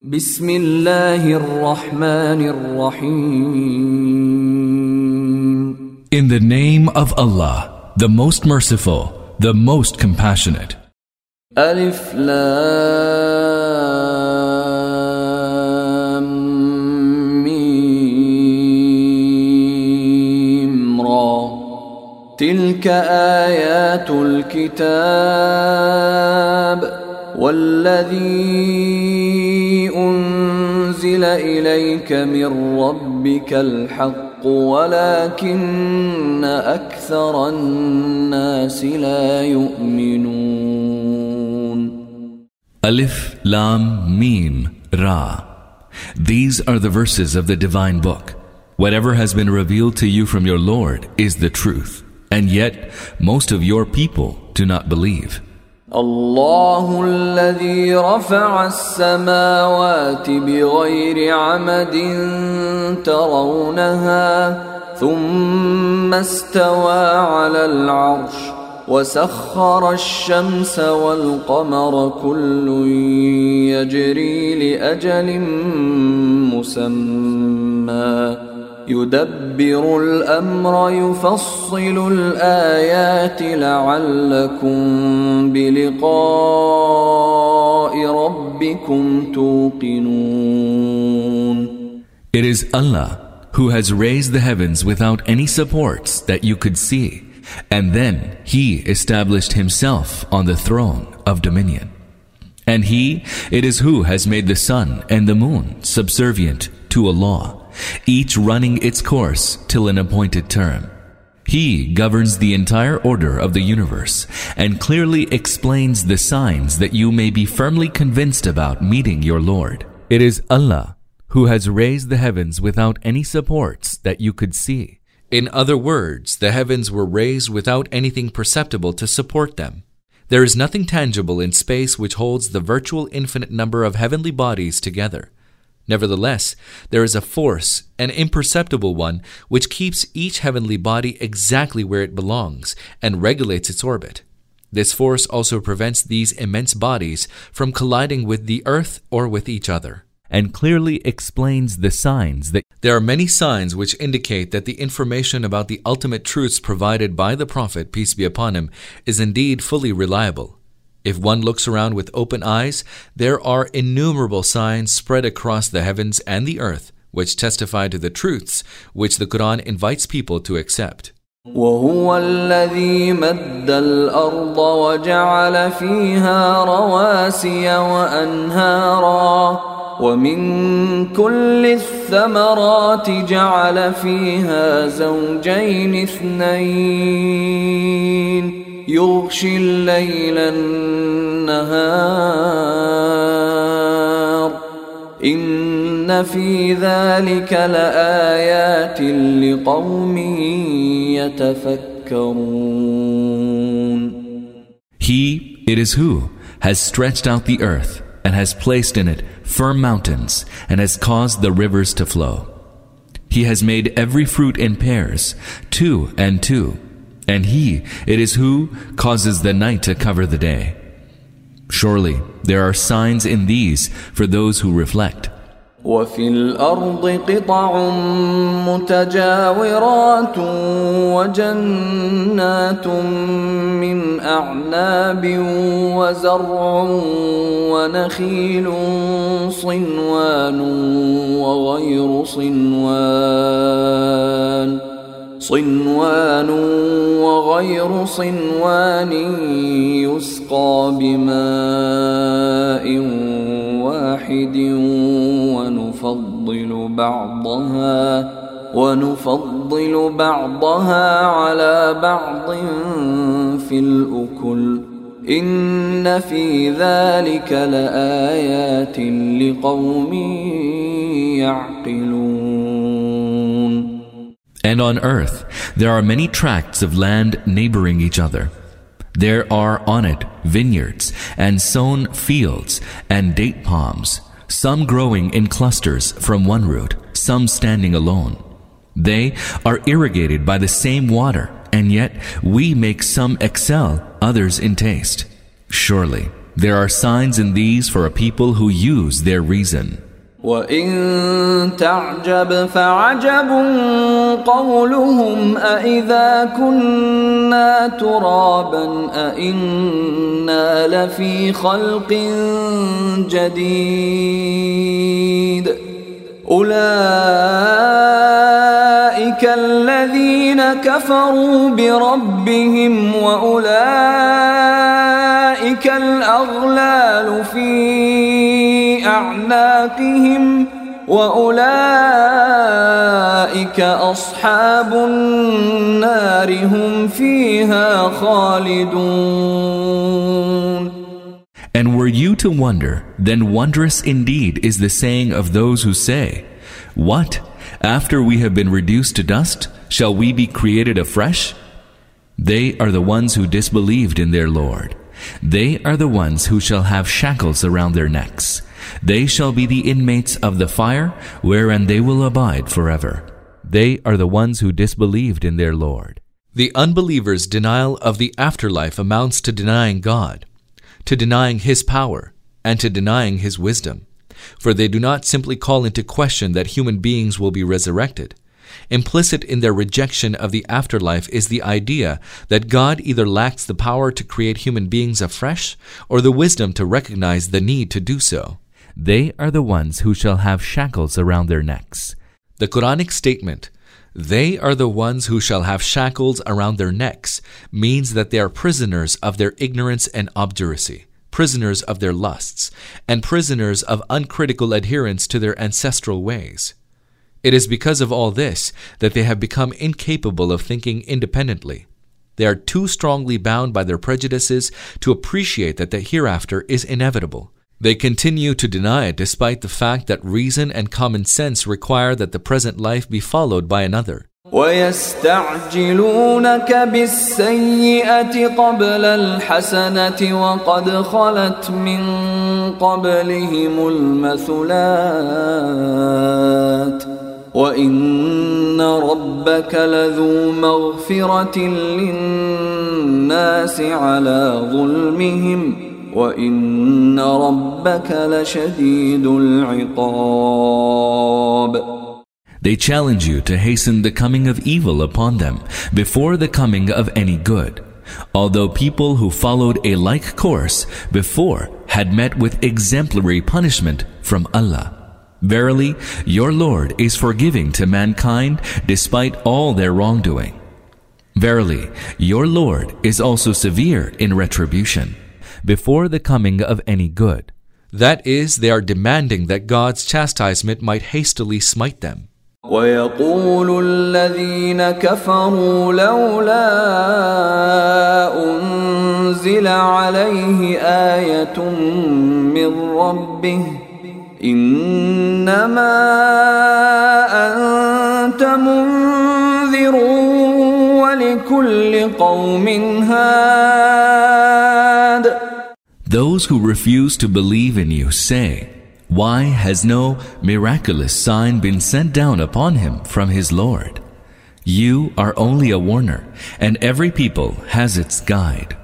بسم الله الرحمن الرحيم. In the name of Allah, the most merciful, the most compassionate. ألف لام ميم را تلك آيات الكتاب والذي أنزل إليك من ربك الحق ولكن أكثر الناس لا يؤمنون. Alif, Lam, Mim, Ra. These are the verses of the divine book. Whatever has been revealed to you from your Lord is the truth, and yet most of your people do not believe. الله الذي رفع السماوات بغير عمد ترونها ثم استوى على العرش وسخر الشمس والقمر كل يجري لأجل مسمى يدبر الأمر يفصل الآيات لعلكم بلقاء ربكم توقنون. It is Allah who has raised the heavens without any supports that you could see, and then He established Himself on the throne of dominion. And He it is who has made the sun and the moon subservient to a law, each running its course till an appointed term. He governs the entire order of the universe and clearly explains the signs that you may be firmly convinced about meeting your Lord. It is Allah who has raised the heavens without any supports that you could see. In other words, the heavens were raised without anything perceptible to support them. There is nothing tangible in space which holds the virtual infinite number of heavenly bodies together. Nevertheless, there is a force, an imperceptible one, which keeps each heavenly body exactly where it belongs and regulates its orbit. This force also prevents these immense bodies from colliding with the earth or with each other, and clearly explains the signs that there are many signs which indicate that the information about the ultimate truths provided by the Prophet, peace be upon him, is indeed fully reliable. If one looks around with open eyes, there are innumerable signs spread across the heavens and the earth which testify to the truths which the Quran invites people to accept. وهو الذي مد الأرض وجعل فيها رواسي وأنهارا ومن كل الثمرات جعل فيها زوجين اثنين يغشي الليل النهار إن في ذلك لآيات لقوم يتفكرون. He, it is who, has stretched out the earth and has placed in it firm mountains and has caused the rivers to flow. He has made every fruit in pairs, 2 and 2. And He, it is who, causes the night to cover the day. Surely there are signs in these for those who reflect. وفي الأرض قطع متجاورات وجنات من أعناب وزرع ونخيل صنوان وغير صنوان يسقى بماء واحد ونفضل بعضها على بعض في الأكل إن في ذلك لآيات لقوم يعقلون. And on earth there are many tracts of land neighboring each other. There are on it vineyards and sown fields and date palms, some growing in clusters from one root, some standing alone. They are irrigated by the same water, and yet we make some excel others in taste. Surely There are signs in these for a people who use their reason. وَإِن تَعْجَبْ فَعَجَبٌ قَوْلُهُمْ أَإِذَا كُنَّا تُرَابًا أَإِنَّا لَفِي خَلْقٍ جَدِيدٍ أُولَئِكَ الَّذِينَ كَفَرُوا بِرَبِّهِمْ وَأُولَئِكَ الْأَغْلَالُ فِي أَعْنَاقِهِمْ وَأُولَئِكَ أَصْحَابُ النَّارِ هُمْ فِيهَا خَالِدُونَ. And were you to wonder, then wondrous indeed is the saying of those who say, "What? After we have been reduced to dust, shall we be created afresh?" They are the ones who disbelieved in their Lord. They are the ones who shall have shackles around their necks. They shall be the inmates of the fire, wherein they will abide forever. They are the ones who disbelieved in their Lord. The unbeliever's denial of the afterlife amounts to denying God, to denying His power, and to denying His wisdom. For they do not simply call into question that human beings will be resurrected. Implicit in their rejection of the afterlife is the idea that God either lacks the power to create human beings afresh or the wisdom to recognize the need to do so. They are the ones who shall have shackles around their necks. The Quranic statement, "They are the ones who shall have shackles around their necks," means that they are prisoners of their ignorance and obduracy, prisoners of their lusts, and prisoners of uncritical adherence to their ancestral ways. It is because of all this that they have become incapable of thinking independently. They are too strongly bound by their prejudices to appreciate that the hereafter is inevitable. They continue to deny it despite the fact that reason and common sense require that the present life be followed by another. وَيَسْتَعْجِلُونَكَ بِالسَّيِّئَةِ قَبْلَ الْحَسَنَةِ وَقَدْ خَلَتْ مِنْ قَبْلِهِمُ الْمَثُلَاتِ وَإِنَّ رَبَّكَ لَذُو مَغْفِرَةٍ لِلنَّاسِ عَلَى ظُلْمِهِمْ وَإِنَّ رَبَّكَ لَشَدِيدُ الْعِقَابِ. They challenge you to hasten the coming of evil upon them before the coming of any good, although people who followed a like course before had met with exemplary punishment from Allah. Verily, your Lord is forgiving to mankind despite all their wrongdoing. Verily, your Lord is also severe in retribution before the coming of any good. That is, they are demanding that God's chastisement might hastily smite them. وَيَقُولُ الَّذِينَ كَفَرُوا لَوْلَا أُنزِلَ عَلَيْهِ آيَةٌ مِّن رَّبِّهِ إِنَّمَا أَنتَ مُنذِرٌ وَلِكُلِّ قَوْمٍ هَادٍ. Those who refuse to believe in you say, "Why has no miraculous sign been sent down upon him from his Lord?" You are only a warner, and every people has its guide.